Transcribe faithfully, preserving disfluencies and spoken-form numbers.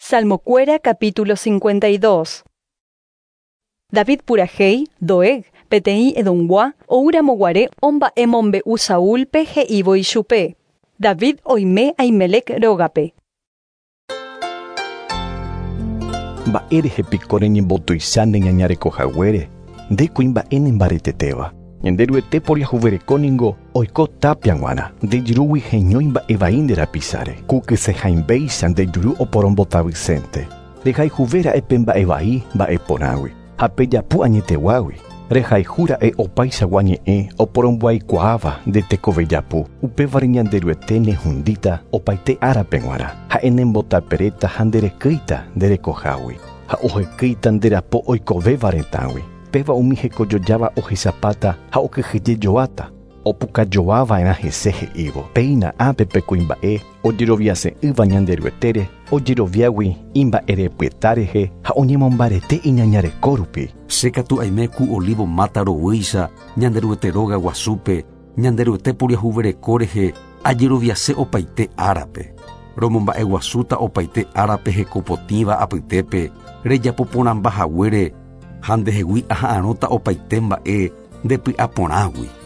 Salmocuera capítulo cincuenta y dos. David purajei, doeg, peteí edongua, oura moguare, omba emombe usaulpe he ivo ishupe. David oime aimelec rogape. Mba'ére hepikóre ñembotuisáne ñañarekohaguére, ndékuri mba'éne mbaretetéva. Ñanderuete poriahuverekóningo oiko tapiaguána, ndejurúgui heñói mba'evaí nde rapisáre, kukysehaimbeícha ndejuru oporombotavysente. Rehaihuvéra'e mba'evaí mba'eporãgui, ha pejapu añeteguágui. Rehaihúra'e opaichagua ñe'ẽ oporomboaikuaáva nde tekovejapu, upévare ñanderuete nehundíta opaite árape g̃uarã, ha'e nembotaperéta ha nderekýita nderekohágui, ha ohekýita nderapo oikovéva retãgui. Péva umi hekojojáva ohechapáta ha okyhyjejoáta. Opukajoáva'erã hese he'ívo. Péina ápe kuimba'e ojeroviase'ỹva ñanderuetére, ojeroviágui imba'erepyeta rehe ha oñemombarete iñañareko rupi. Sékatu aime ku olivo mata rovýicha ñanderueteróga guasúpe, ñanderuete poriahuvereko rehe ajeroviase opaite árape. Romomba'e guasúta opaite árape hekopotĩva apytépe, rejapoporãmbahaguére ha ndehegui aha'ãrõta opaite mba'e ndepy'aporãgui.